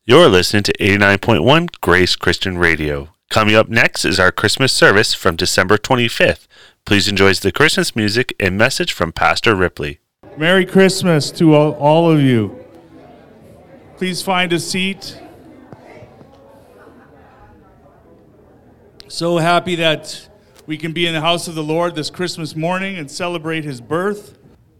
You're listening to 89.1 Grace Christian Radio. Coming up next is our Christmas service from December 25th. Please enjoy the Christmas music and message from Pastor Ripley. Merry Christmas to all of you. Please find a seat. So happy that we can be in the house of the Lord this Christmas morning and celebrate His birth.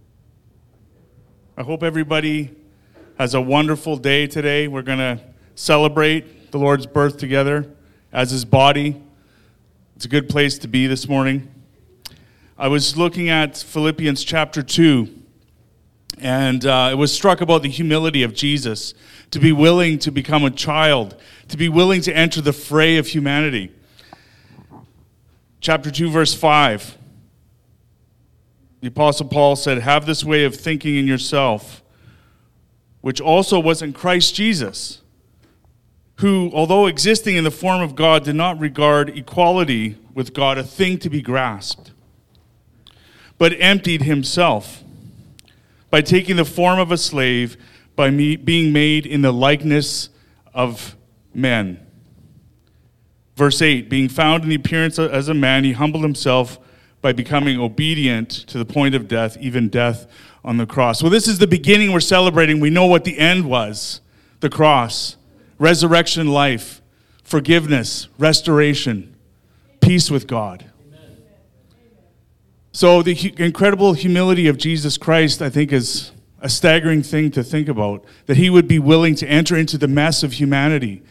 I hope everybody has a wonderful day today. We're going to celebrate the Lord's birth together as His body. It's a good place to be this morning. I was looking at Philippians chapter 2, and I was struck about the humility of Jesus, to be willing to become a child, to be willing to enter the fray of humanity. Chapter 2, verse 5, the Apostle Paul said, "Have this way of thinking in yourself, which also was in Christ Jesus, who, although existing in the form of God, did not regard equality with God a thing to be grasped, but emptied himself by taking the form of a slave, by being made in the likeness of men." Verse 8, "Being found in the appearance as a man, he humbled himself by becoming obedient to the point of death, even death on the cross." Well, this is the beginning we're celebrating. We know what the end was: the cross, resurrection life, forgiveness, restoration, peace with God. Amen. So the incredible humility of Jesus Christ, I think, is a staggering thing to think about, that He would be willing to enter into the mess of humanity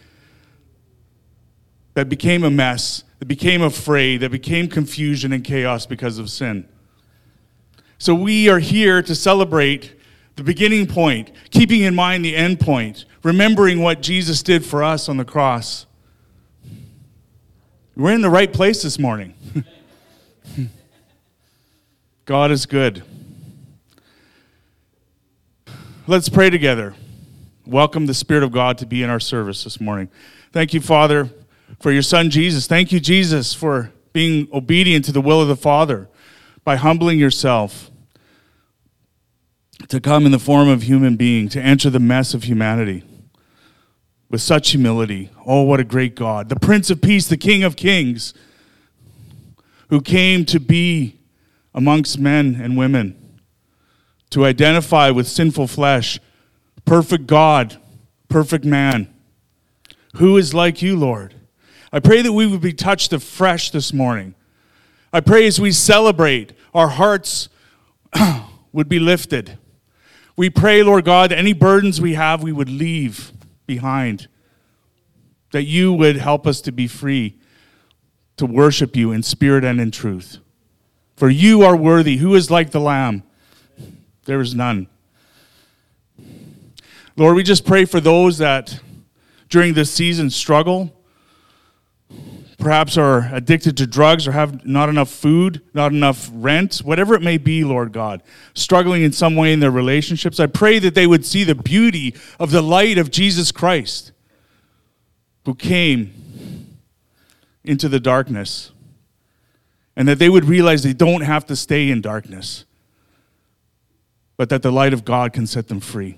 that became a mess, that became a fray, that became confusion and chaos because of sin. So we are here to celebrate the beginning point, keeping in mind the end point, remembering what Jesus did for us on the cross. We're in the right place this morning. God is good. Let's pray together. Welcome the Spirit of God to be in our service this morning. Thank you, Father, for your Son, Jesus. Thank you, Jesus, for being obedient to the will of the Father by humbling yourself to come in the form of human being, to enter the mess of humanity with such humility. Oh, what a great God. The Prince of Peace, the King of Kings, who came to be amongst men and women, to identify with sinful flesh, perfect God, perfect man. Who is like you, Lord? I pray that we would be touched afresh this morning. I pray as we celebrate, our hearts would be lifted. We pray, Lord God, that any burdens we have, we would leave behind. That you would help us to be free to worship you in spirit and in truth. For you are worthy. Who is like the Lamb? There is none. Lord, we just pray for those that during this season struggle, perhaps are addicted to drugs or have not enough food, not enough rent, whatever it may be, Lord God, struggling in some way in their relationships. I pray that they would see the beauty of the light of Jesus Christ, who came into the darkness, and that they would realize they don't have to stay in darkness, but that the light of God can set them free.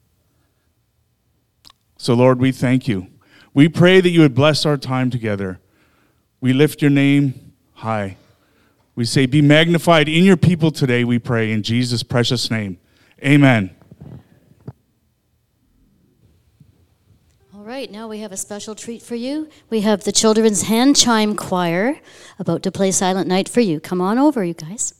So, Lord, we thank you. We pray that you would bless our time together. We lift your name high. We say, be magnified in your people today, we pray, in Jesus' precious name. Amen. All right, now we have a special treat for you. We have the Children's Hand Chime Choir about to play Silent Night for you. Come on over, you guys.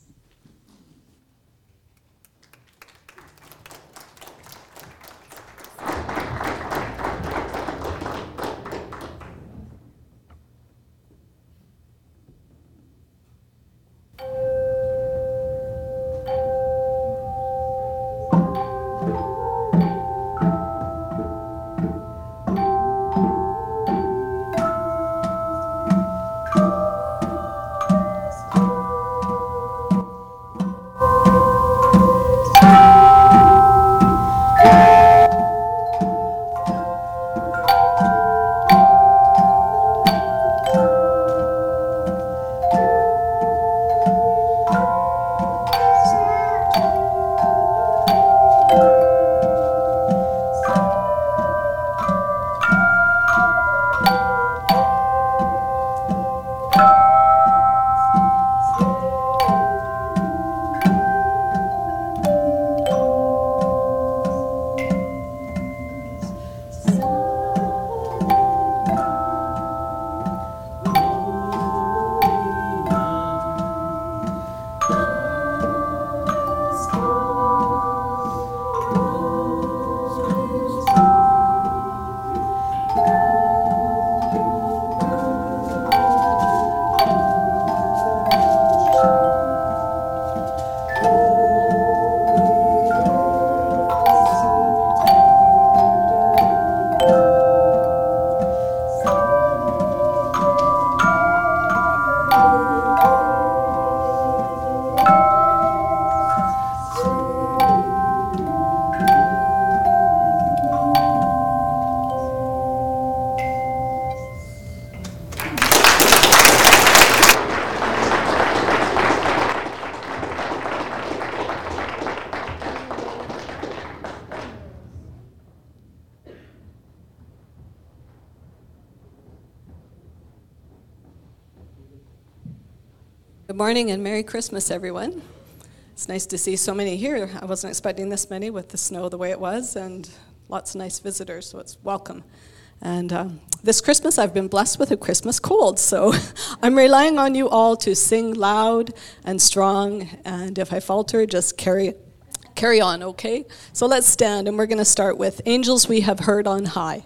Good morning and Merry Christmas, everyone. It's nice to see so many here. I wasn't expecting this many with the snow the way it was, and lots of nice visitors, so it's welcome. And this Christmas, I've been blessed with a Christmas cold, so I'm relying on you all to sing loud and strong, and if I falter, just carry on, okay? So let's stand, and we're going to start with Angels We Have Heard on High.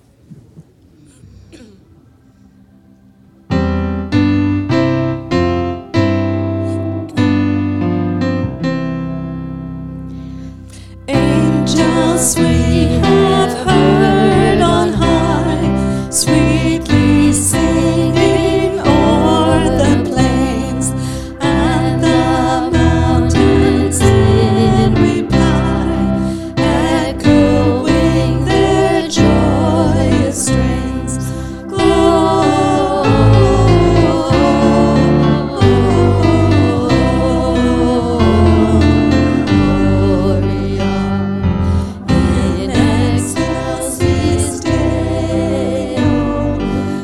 Angels we have heard on high, sweetly singing o'er the plains, and the mountains in reply, echoing their joyous strains. In excelsis Deo,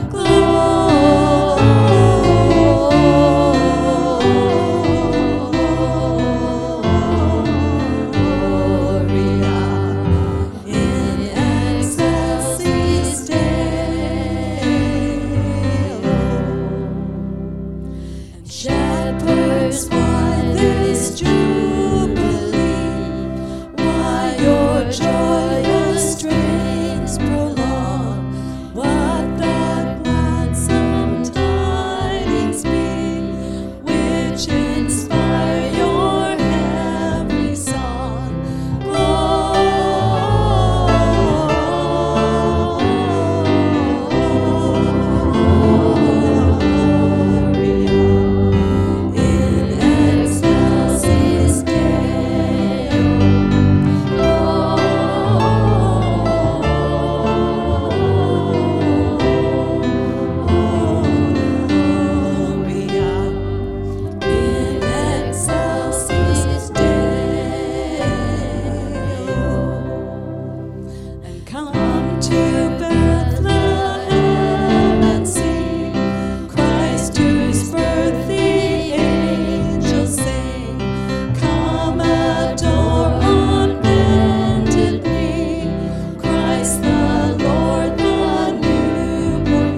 Gloria. In excelsis Deo. And shepherds, why this jubilee? Why your joyous strains prolong? What that gladsome tidings be, which inspire your heavenly song? Gloria. In excelsis Gloria. In excelsis Deo. And come to Bethlehem and see Christ, whose birth the angels sing. Come adore on bended knee Christ the Lord, the newborn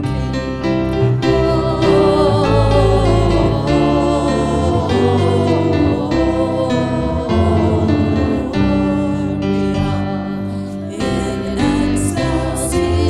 King. In excelsis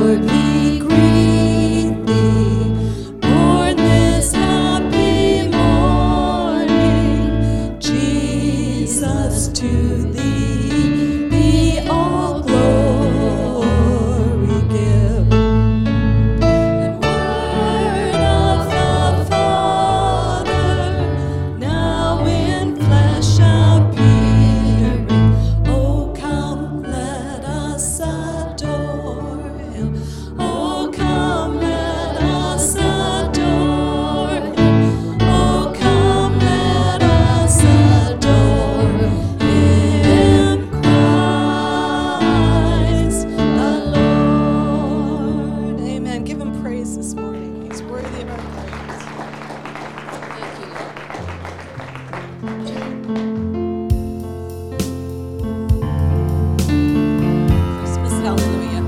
Lord, we greet thee. Born this happy morning, Jesus, to thee be all glory give. And word of the Father, now in flesh appearing, oh come, let us adore him. Oh come, let us adore him. Oh come, let us adore him, Christ the Lord. Amen. Give him praise this morning. He's worthy of our praise. Thank you, Lord. Christmas hallelujah.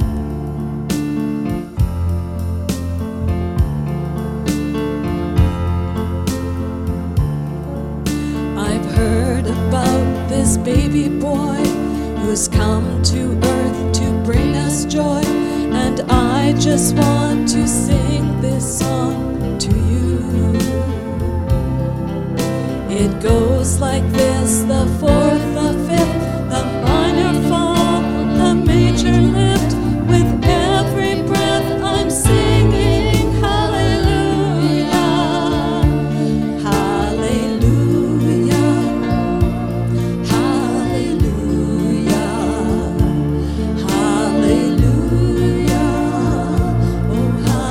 I've heard about this baby boy who's come to earth to bring us joy, and I just want to sing this song to you. It goes like this: the fourth, the fifth, the minor fall, the major lift. With every breath I'm singing hallelujah, hallelujah, hallelujah, hallelujah, oh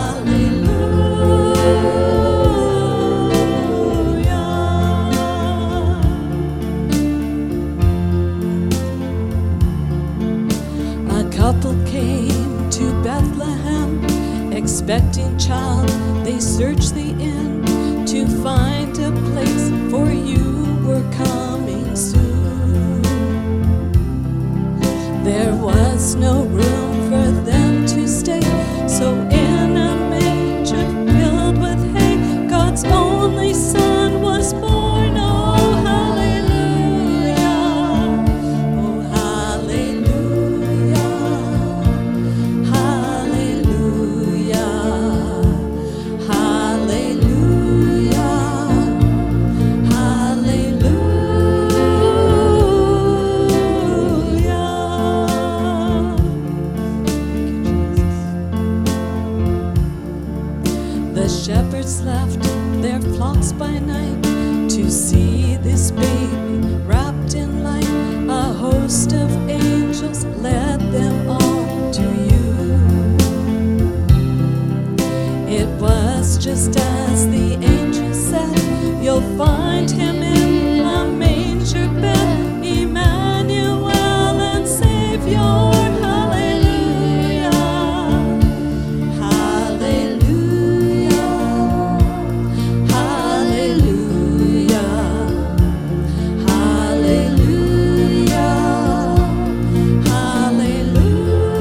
hallelujah. A couple came to Bethlehem, expecting child. They searched the inn to find a place, for you were coming soon. There was no room for them to stay, so in a manger filled with hay, God's only Son was born. Oh hallelujah, oh hallelujah, hallelujah, hallelujah, hallelujah. The shepherds left their flocks by night to see this baby wrapped in light. A host of angels led them all to you. It was just as the angel said, you'll find him in a manger bed, Emmanuel and Savior. Hallelujah, hallelujah, hallelujah, hallelujah, hallelujah.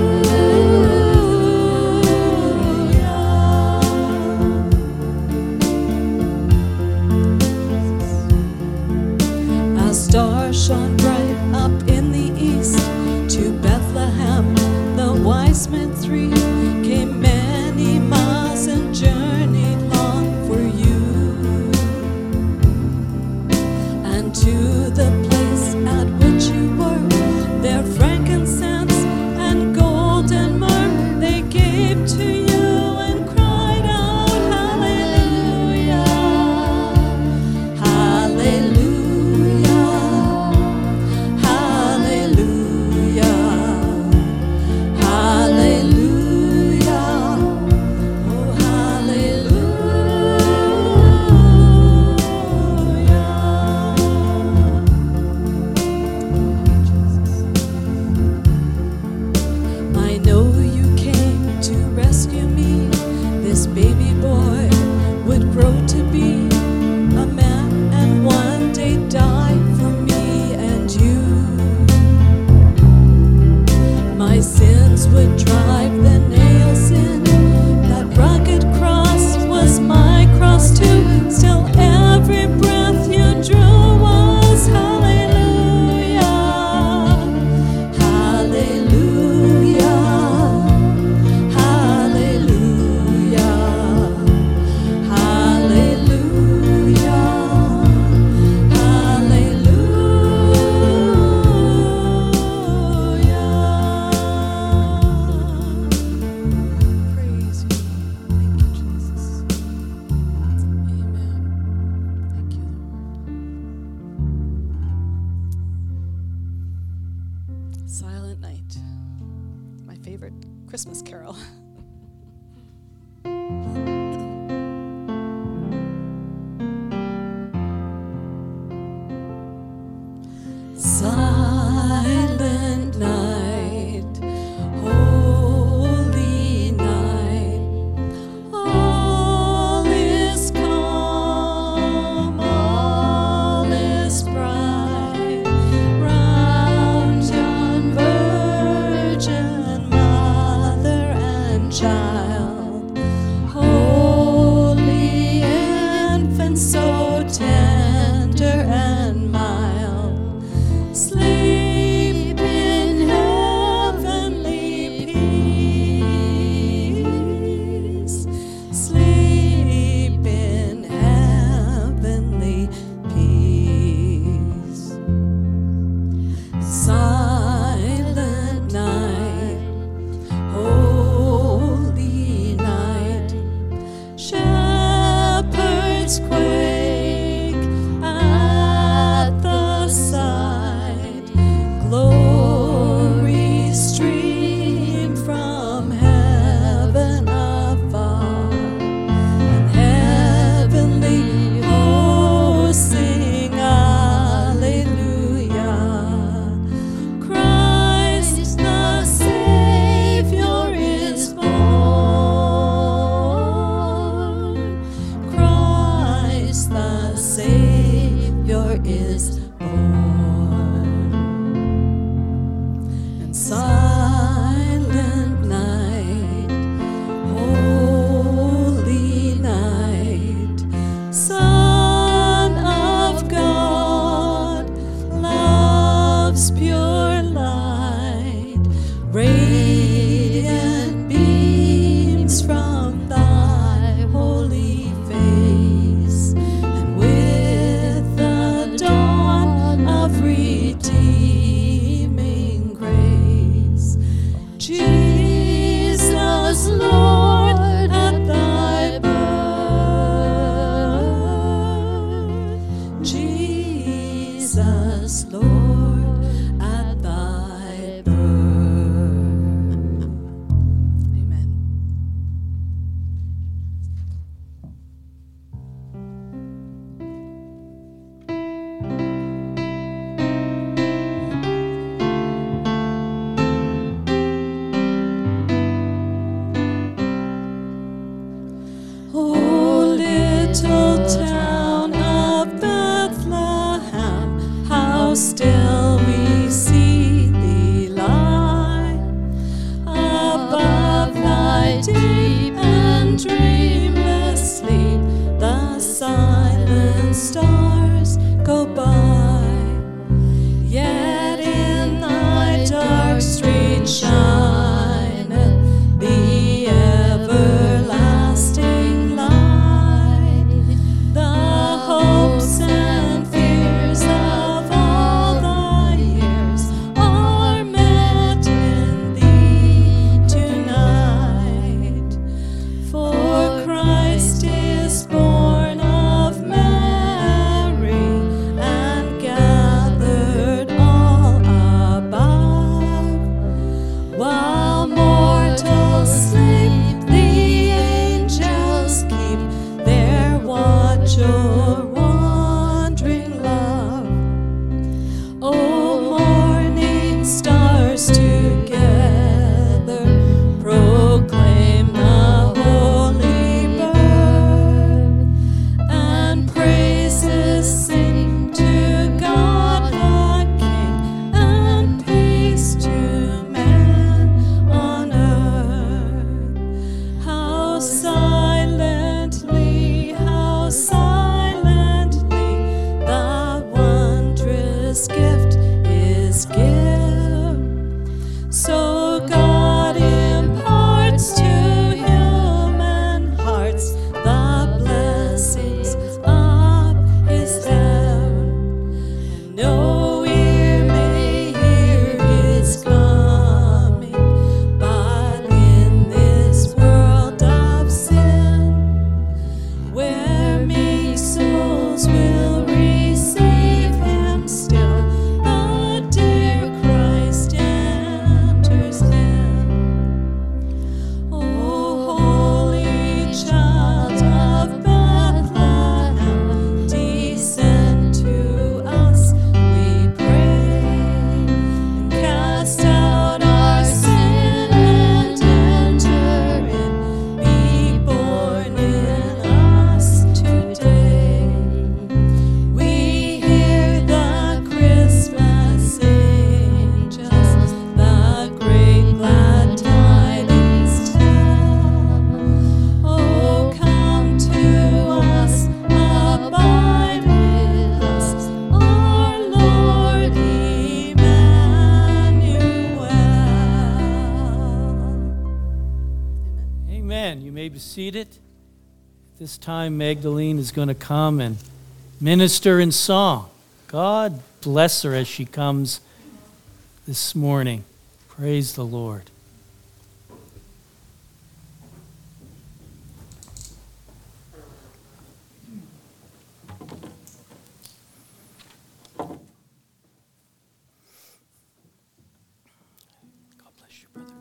tomorrow. Silent night, holy night, all is calm, all is bright, round yon virgin mother and child, holy infant, so tender and mild. Sleep in heavenly peace. Sleep in heavenly peace. Silent night, holy night, shepherds quake at the sight. Glory stream from heaven afar, and heavenly hosts sing Alleluia. Christ the Savior is born. Christ the Savior is born. And silent night, holy night, Son of God, love's pure light, radiant beams from thy holy face, and with the dawn of redeeming grace, Jesus, Lord, at thy birth, Jesus, Lord, at thy birth. Amen. Oh, little town of Bethlehem, how still we see thee lie above thy deep and dreamless sleep. The silent stars go by, yet in thy dark street shineth the everlasting light. The hopes and fears of all thy years are met in thee tonight. Amen. You may be seated. This time Magdalene is going to come and minister in song. God bless her as she comes this morning. Praise the Lord. God bless you, brother.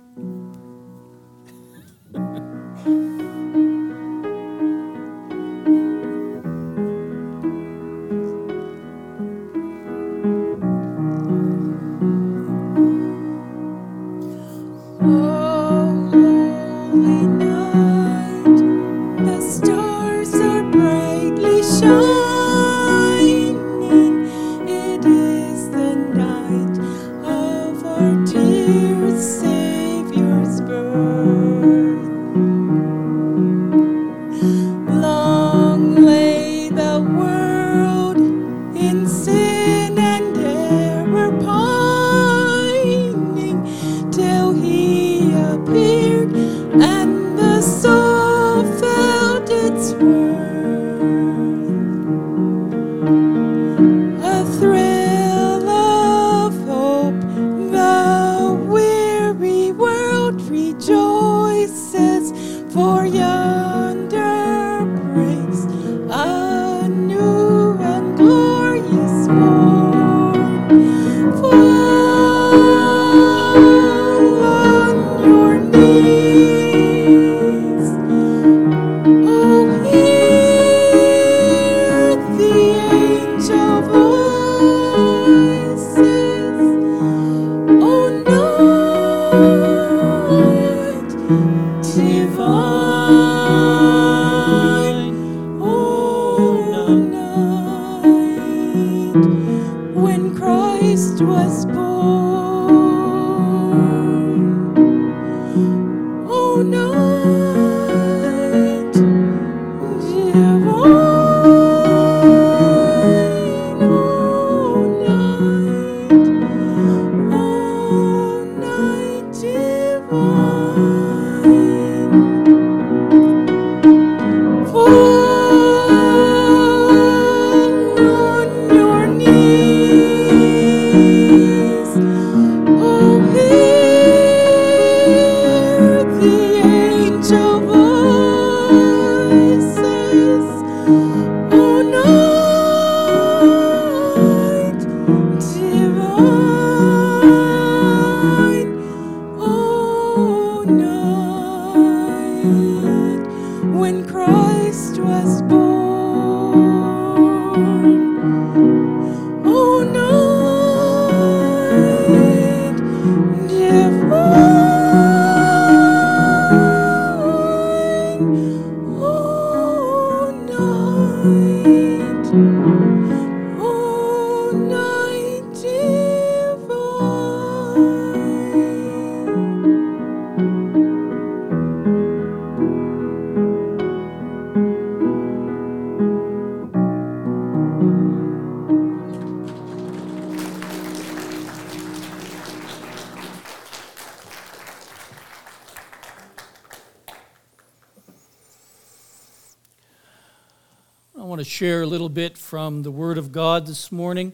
I want to share a little bit from the Word of God this morning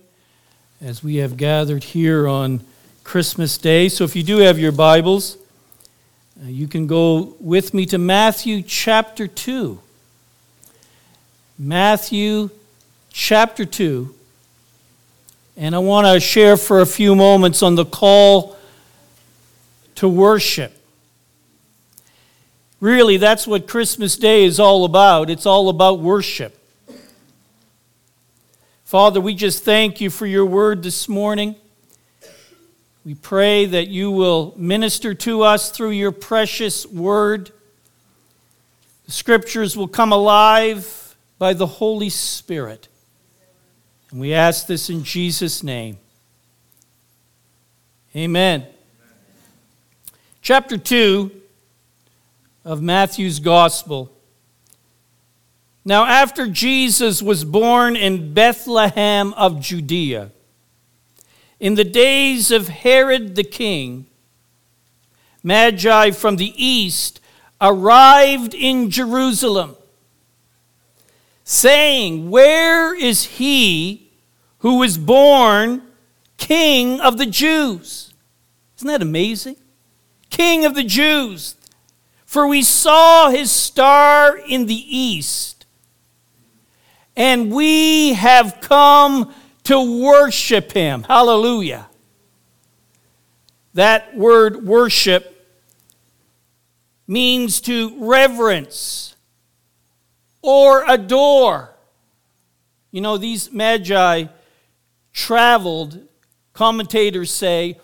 as we have gathered here on Christmas Day. So if you do have your Bibles, you can go with me to Matthew chapter 2. Matthew chapter 2. And I want to share for a few moments on the call to worship. Really, that's what Christmas Day is all about. It's all about worship. Father, we just thank you for your word this morning. We pray that you will minister to us through your precious word. The scriptures will come alive by the Holy Spirit. And we ask this in Jesus' name. Amen. Chapter 2 of Matthew's Gospel. Now, after Jesus was born in Bethlehem of Judea, in the days of Herod the king, Magi from the east arrived in Jerusalem, saying, "Where is he who was born King of the Jews?" Isn't that amazing? King of the Jews. "For we saw his star in the east, and we have come to worship him." Hallelujah. That word worship means to reverence or adore. You know, these magi traveled, commentators say,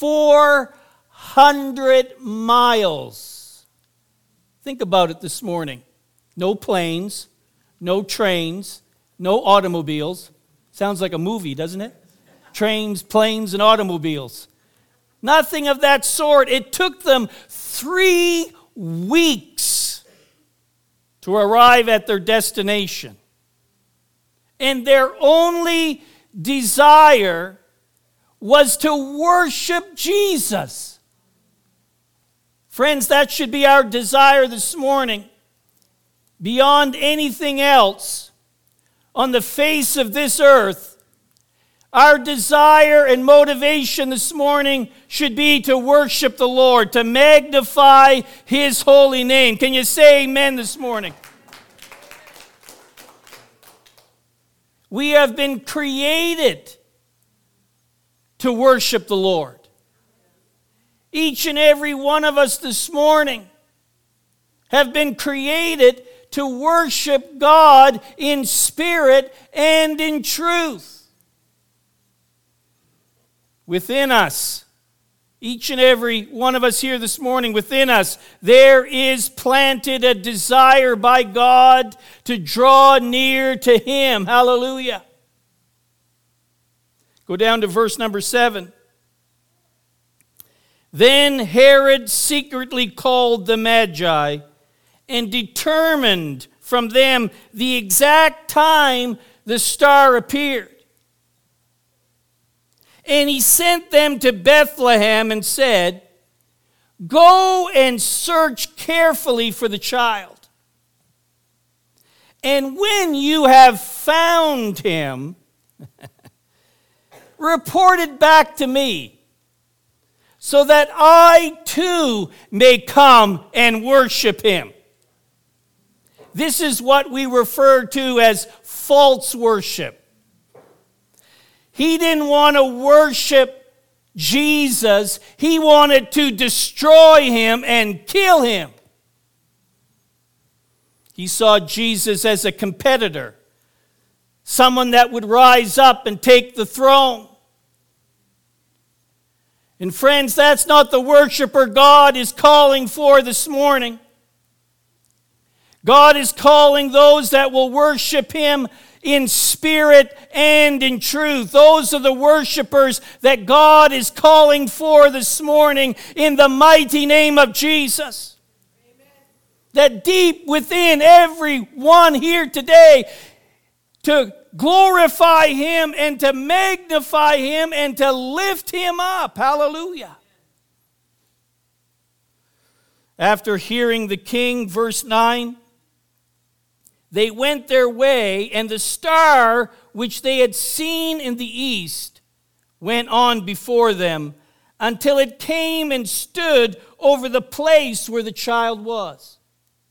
400 miles. Think about it this morning. No planes, no trains, no automobiles. Sounds like a movie, doesn't it? Trains, planes, and automobiles. Nothing of that sort. It took them 3 weeks to arrive at their destination. And their only desire was to worship Jesus. Friends, that should be our desire this morning. Beyond anything else on the face of this earth, our desire and motivation this morning should be to worship the Lord, to magnify his holy name. Can you say amen this morning? We have been created to worship the Lord. Each and every one of us this morning have been created to worship God in spirit and in truth. Within us, each and every one of us here this morning, within us, there is planted a desire by God to draw near to him. Hallelujah. Go down to verse number 7. "Then Herod secretly called the Magi and determined from them the exact time the star appeared. And he sent them to Bethlehem and said, 'Go and search carefully for the child. And when you have found him, report it back to me, so that I too may come and worship him.'" This is what we refer to as false worship. He didn't want to worship Jesus. He wanted to destroy him and kill him. He saw Jesus as a competitor, someone that would rise up and take the throne. And friends, that's not the worshiper God is calling for this morning. God is calling those that will worship him in spirit and in truth. Those are the worshipers that God is calling for this morning in the mighty name of Jesus. Amen. That deep within every one here today, to glorify him and to magnify him and to lift him up. Hallelujah. After hearing the king, verse 9, they went their way, and the star which they had seen in the east went on before them until it came and stood over the place where the child was.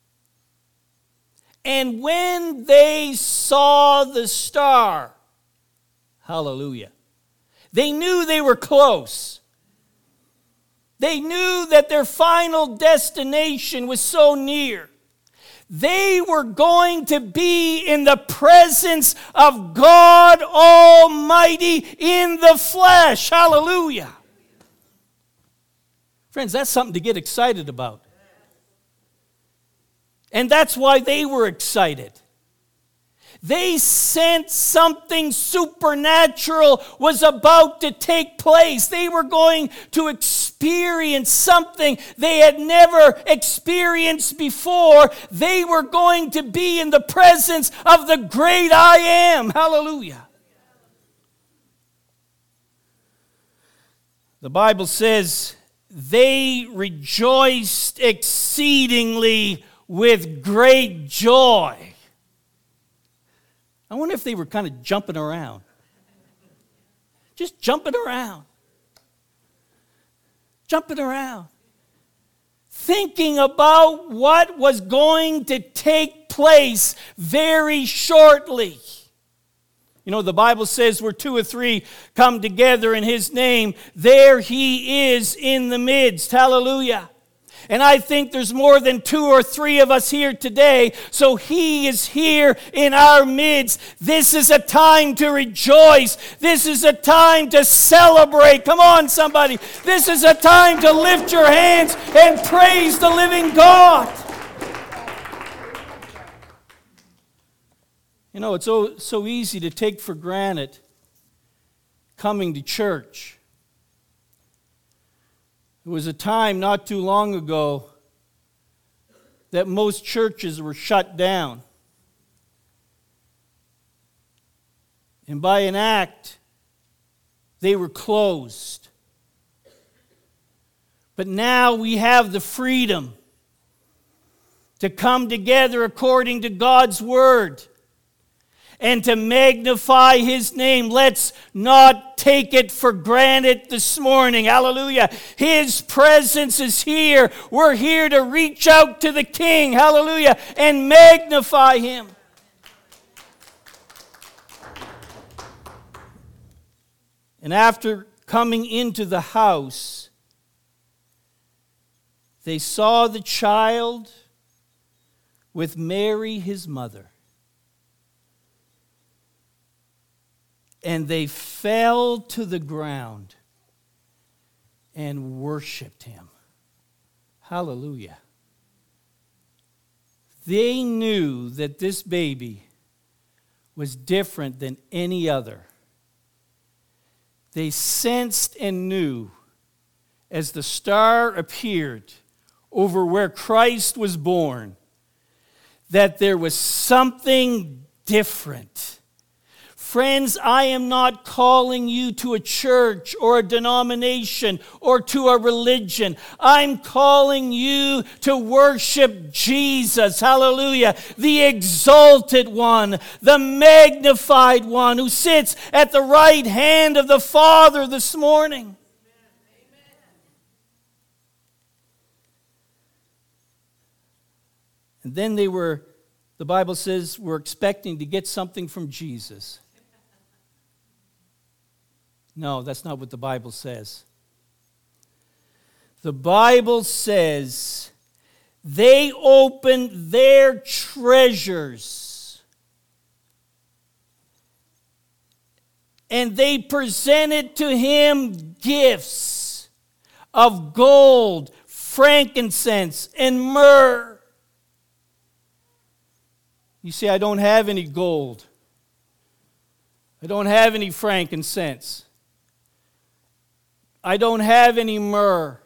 And when they saw the star, hallelujah, they knew they were close. They knew that their final destination was so near. They were going to be in the presence of God Almighty in the flesh. Hallelujah. Friends, that's something to get excited about. And that's why they were excited. They sensed something supernatural was about to take place. They were going to experience something they had never experienced before. They were going to be in the presence of the great I Am. Hallelujah. The Bible says they rejoiced exceedingly with great joy. I wonder if they were kind of jumping around. Just jumping around. Jumping around. Thinking about what was going to take place very shortly. You know, the Bible says where 2 or 3 come together in His name, there He is in the midst. Hallelujah. And I think there's more than 2 or 3 of us here today, so He is here in our midst. This is a time to rejoice. This is a time to celebrate. Come on, somebody. This is a time to lift your hands and praise the living God. You know, it's so easy to take for granted coming to church. There was a time not too long ago that most churches were shut down. And by an act, they were closed. But now we have the freedom to come together according to God's Word and to magnify His name. Let's not take it for granted this morning. Hallelujah. His presence is here. We're here to reach out to the King. Hallelujah. And magnify Him. And after coming into the house, they saw the child with Mary, His mother. And they fell to the ground and worshiped Him. Hallelujah. They knew that this baby was different than any other. They sensed and knew as the star appeared over where Christ was born that there was something different. Friends, I am not calling you to a church or a denomination or to a religion. I'm calling you to worship Jesus. Hallelujah. The exalted one, the magnified one who sits at the right hand of the Father this morning. And then the Bible says, were expecting to get something from Jesus. No, that's not what the Bible says. The Bible says they opened their treasures and they presented to Him gifts of gold, frankincense, and myrrh. You say, I don't have any gold. I don't have any frankincense. I don't have any myrrh.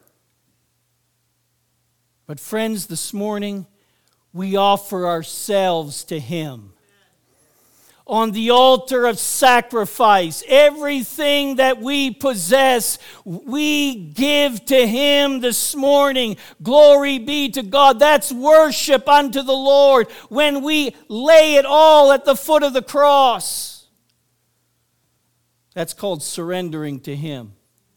But friends, this morning, we offer ourselves to Him. On the altar of sacrifice, everything that we possess, we give to Him this morning. Glory be to God. That's worship unto the Lord when we lay it all at the foot of the cross. That's called surrendering to Him.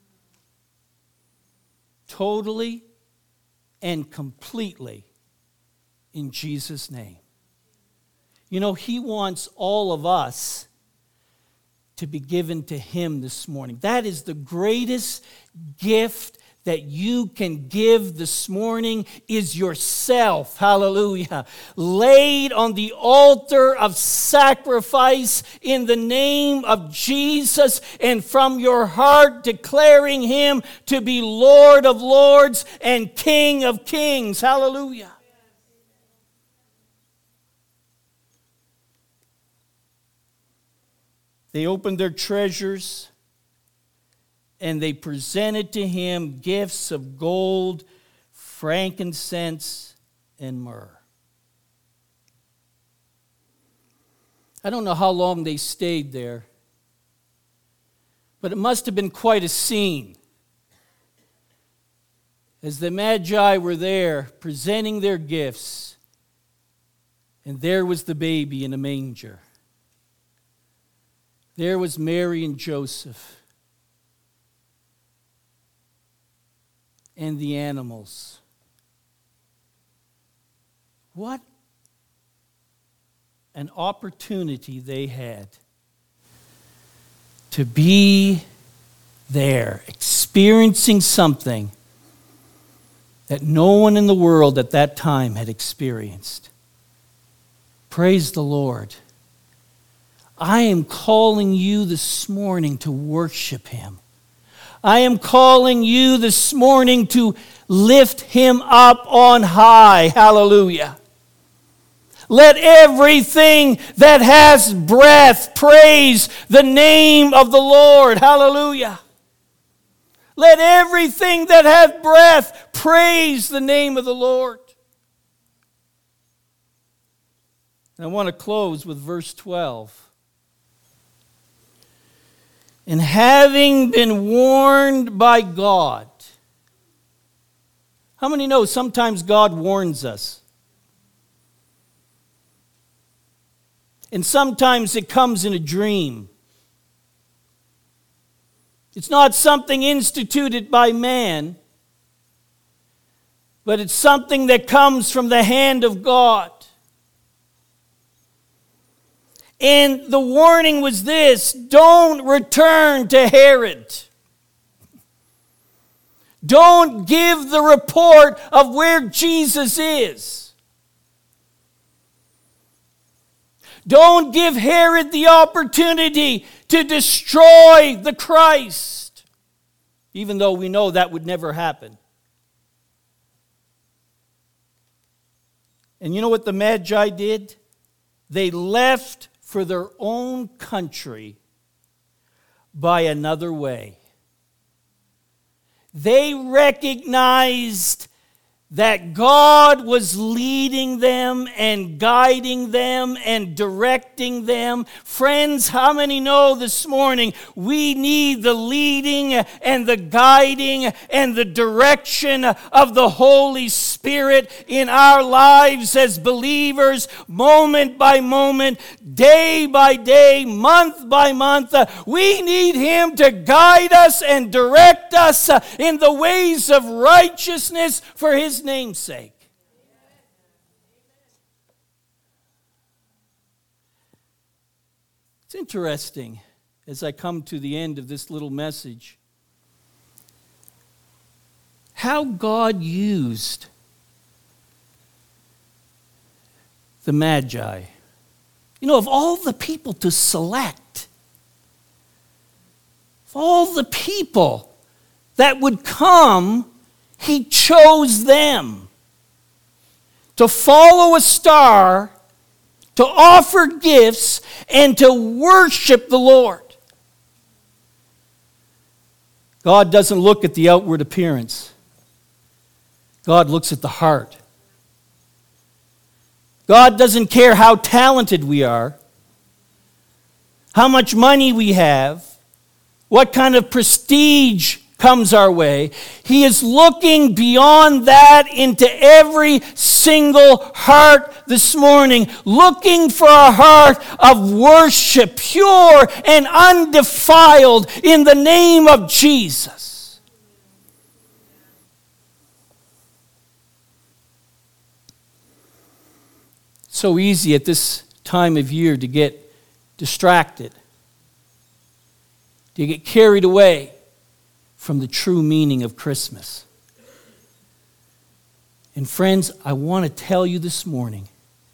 Totally and completely in Jesus' name. You know, He wants all of us to be given to Him this morning. That is the greatest gift that you can give this morning is yourself. Hallelujah. Laid on the altar of sacrifice in the name of Jesus and from your heart declaring Him to be Lord of Lords and King of Kings. Hallelujah. They opened their treasures and they presented to Him gifts of gold, frankincense, and myrrh. I don't know how long they stayed there, but it must have been quite a scene. as the Magi were there presenting their gifts, and there was the baby in a manger. There was Mary and Joseph and the animals. What an opportunity they had to be there, experiencing something that no one in the world at that time had experienced. Praise the Lord. I am calling you this morning to worship Him. I am calling you this morning to lift Him up on high. Hallelujah. Let everything that has breath praise the name of the Lord. Hallelujah. Let everything that hath breath praise the name of the Lord. And I want to close with verse 12. And having been warned by God. How many know sometimes God warns us? And sometimes it comes in a dream. It's not something instituted by man, but it's something that comes from the hand of God. And the warning was this: don't return to Herod. Don't give the report of where Jesus is. Don't give Herod the opportunity to destroy the Christ, even though we know that would never happen. And you know what the Magi did? They left for their own country by another way. They recognized that God was leading them and guiding them and directing them. Friends, how many know this morning we need the leading and the guiding and the direction of the Holy Spirit in our lives as believers, moment by moment, day by day, month by month. We need Him to guide us and direct us in the ways of righteousness for His name's sake. It's interesting as I come to the end of this little message how God used the Magi. You know, of all the people to select, of all the people that would come, He chose them to follow a star, to offer gifts, and to worship the Lord. God doesn't look at the outward appearance. God looks at the heart. God doesn't care how talented we are, how much money we have, what kind of prestige comes our way. He is looking beyond that into every single heart this morning, looking for a heart of worship, pure and undefiled in the name of Jesus. So easy at this time of year to get distracted, to get carried away from the true meaning of Christmas. And friends, I want to tell you this morning,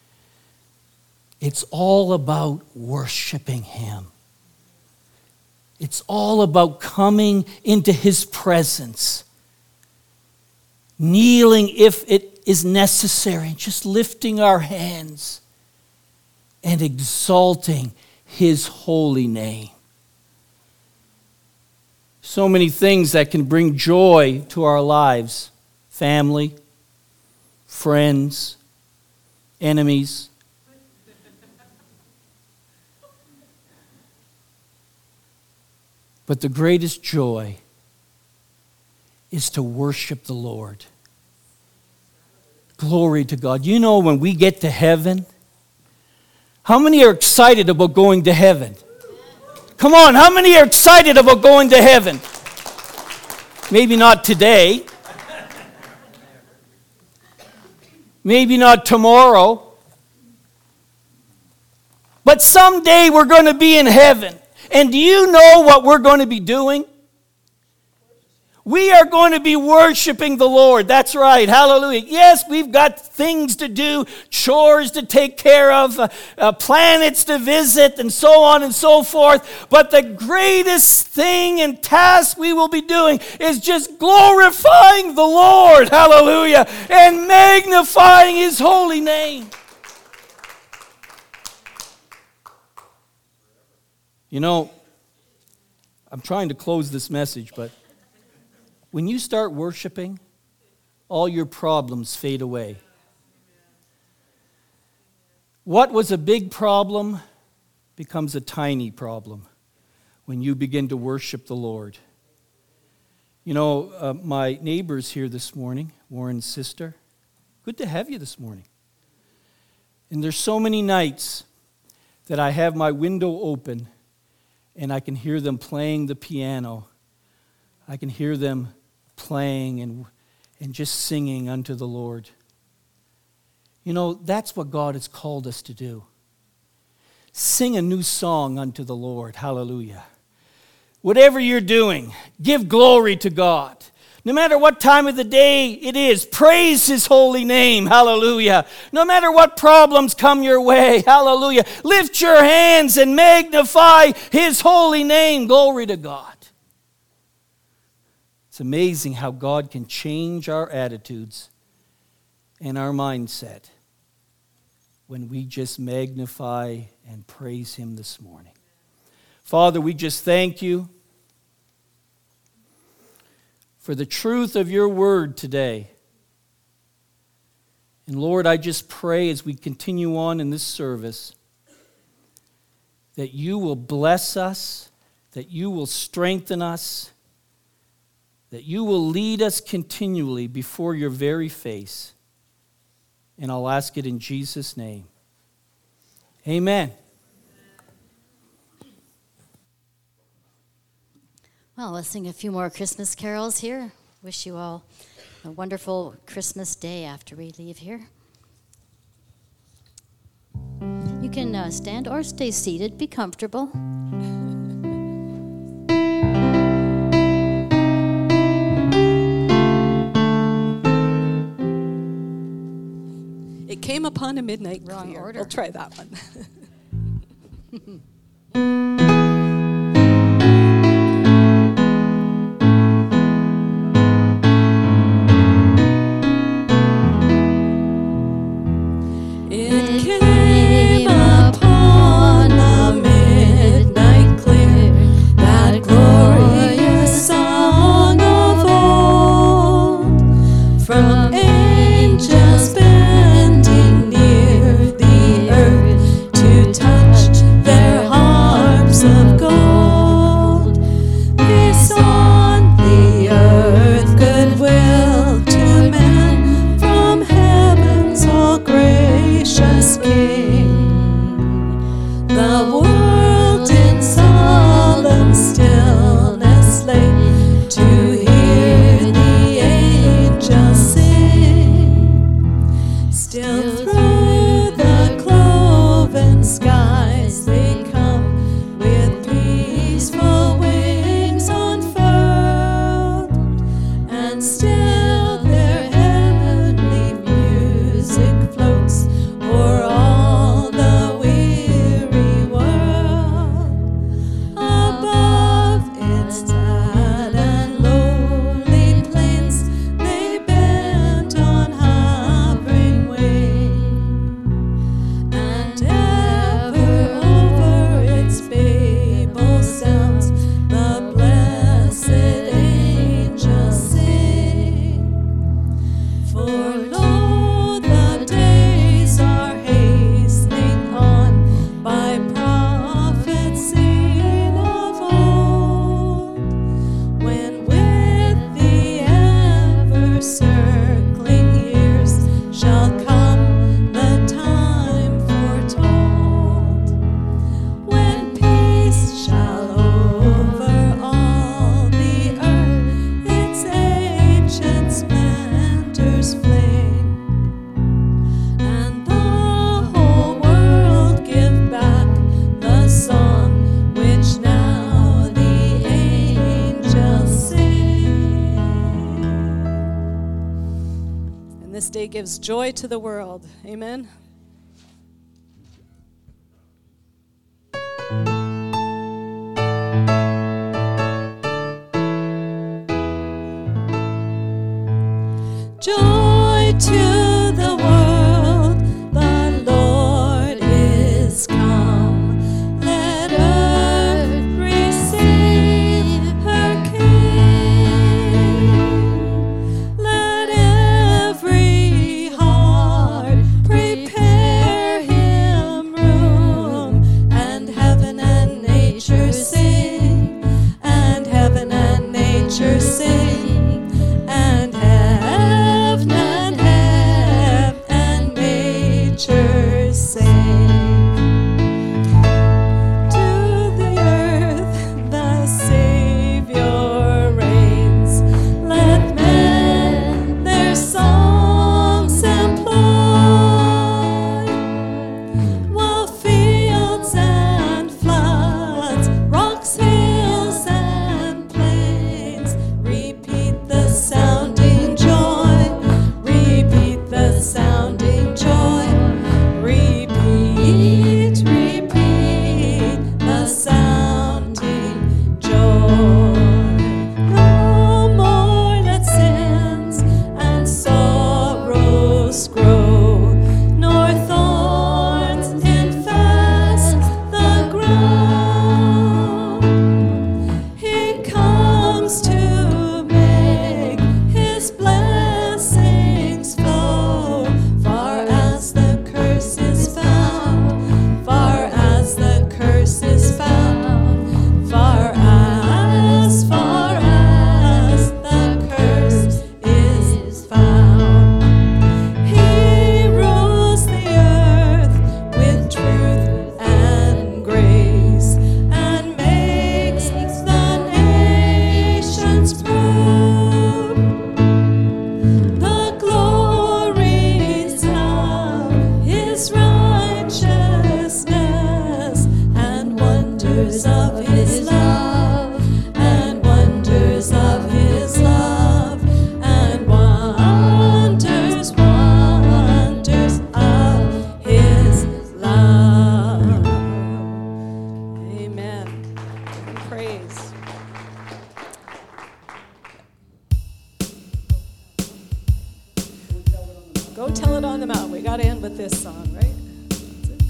it's all about worshiping Him. It's all about coming into His presence, kneeling if it is necessary, just lifting our hands and exalting His holy name. So many things that can bring joy to our lives. Family, friends, enemies. But the greatest joy is to worship the Lord. Glory to God. You know, when we get to heaven, how many are excited about going to heaven? Come on, how many are excited about going to heaven? Maybe not today. Maybe not tomorrow. But someday we're going to be in heaven. And do you know what we're going to be doing? We are going to be worshiping the Lord. That's right. Hallelujah. Yes, we've got things to do, chores to take care of, planets to visit, and so on and so forth. But the greatest thing and task we will be doing is just glorifying the Lord. Hallelujah. And magnifying His holy name. You know, I'm trying to close this message, but when you start worshiping, all your problems fade away. What was a big problem becomes a tiny problem when you begin to worship the Lord. You know, my neighbor's here this morning, Warren's sister. Good to have you this morning. And there's so many nights that I have my window open and I can hear them playing the piano. I can hear them playing and just singing unto the Lord. You know, that's what God has called us to do. Sing a new song unto the Lord. Hallelujah. Whatever you're doing, give glory to God. No matter what time of the day it is, praise His holy name. Hallelujah. No matter what problems come your way. Hallelujah. Lift your hands and magnify His holy name. Glory to God. It's amazing how God can change our attitudes and our mindset when we just magnify and praise Him this morning. Father, we just thank You for the truth of Your word today. And Lord, I just pray as we continue on in this service that You will bless us, that You will strengthen us, that You will lead us continually before Your very face. And I'll ask it in Jesus' name. Amen. Well, let's sing a few more Christmas carols here. Wish you all a wonderful Christmas day after we leave here. You can stand or stay seated. Be comfortable. It came upon a midnight Wrong clear. order. We'll try that one. It came upon a midnight clear, that glorious song of old, from angels bending near the earth to touch their harps of gold. Peace on the earth, goodwill to men, from heaven's all gracious day gives joy to the world. Amen. Joy to the world, the Lord is come. Let earth receive her King. Let every heart prepare him room, and heaven and nature sing, and heaven and nature sing. And heaven and nature sing. To the earth the Savior reigns. Let men their songs employ, while fields and floods, rocks, hills, and plains repeat the sounding joy, repeat the sounding joy, repeat, repeat the sounding joy. No more let sins and sorrows grow, nor thorns infest the ground. He comes to make his blessings flow, far as the curse is found, far as the curse is found, far as the curse is found. He rules the earth with truth and grace, and makes the nations prove the glories of his righteousness, and wonders of his love, and wonders of his love, and wonders, wonders of his love. Amen. And praise. Go tell it on the mountain. We got to end with this song, right? That's it.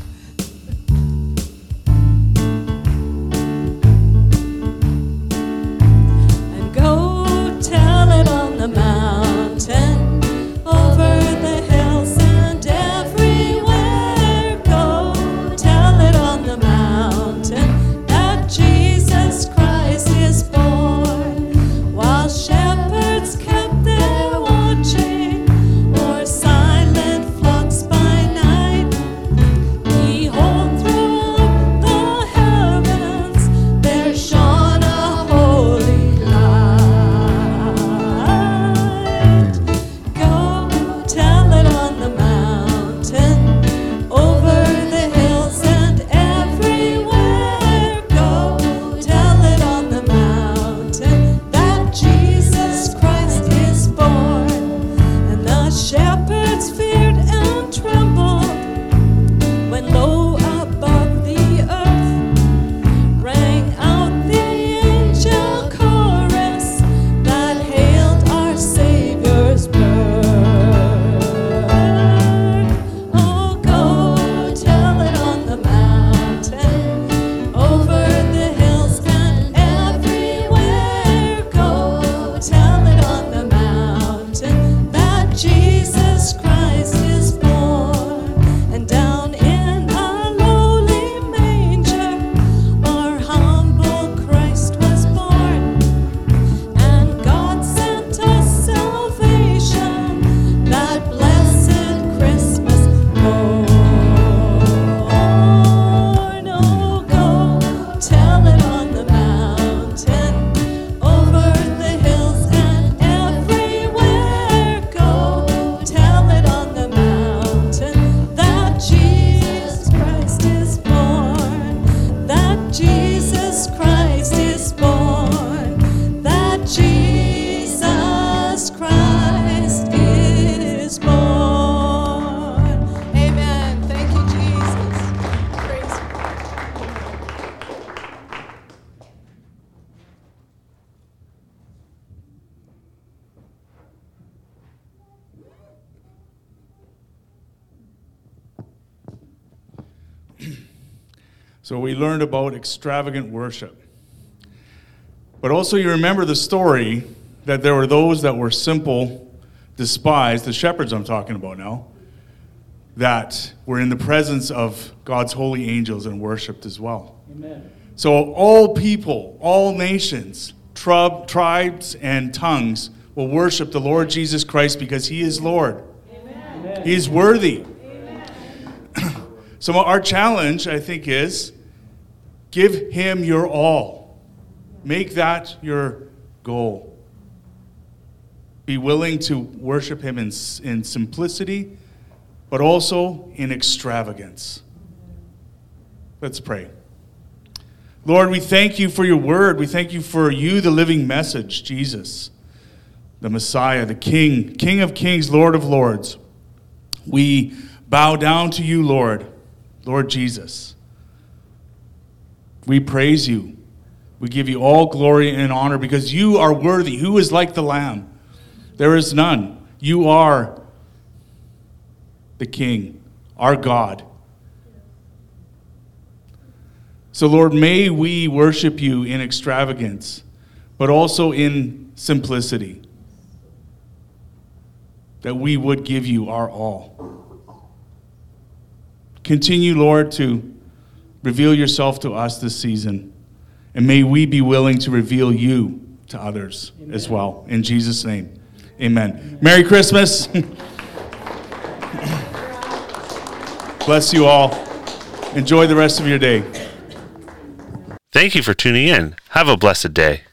And go tell it on the mountain, over the hills and everywhere. Go tell it on the mountain, that Jesus Christ is born. While shepherds kept their watching, or silent flocks by night, So we learned about extravagant worship. But also you remember the story that there were those that were simple, despised, the shepherds I'm talking about now, that were in the presence of God's holy angels and worshiped as well. Amen. So all people, all nations, tribes, and tongues will worship the Lord Jesus Christ because he is Lord. Amen. He is worthy. So our challenge, I think, is give him your all. Make that your goal. Be willing to worship him in simplicity, but also in extravagance. Let's pray. Lord, we thank you for your word. We thank you for you, the living message, Jesus, the Messiah, the King, King of kings, Lord of lords. We bow down to you, Lord Jesus. We praise you. We give you all glory and honor because you are worthy. Who is like the Lamb? There is none. You are the King, our God. So, Lord, may we worship you in extravagance, but also in simplicity, that we would give you our all. Continue, Lord, to reveal yourself to us this season, and may we be willing to reveal you to others as well. In Jesus' name, amen. Merry Christmas. Bless you all. Enjoy the rest of your day. Thank you for tuning in. Have a blessed day.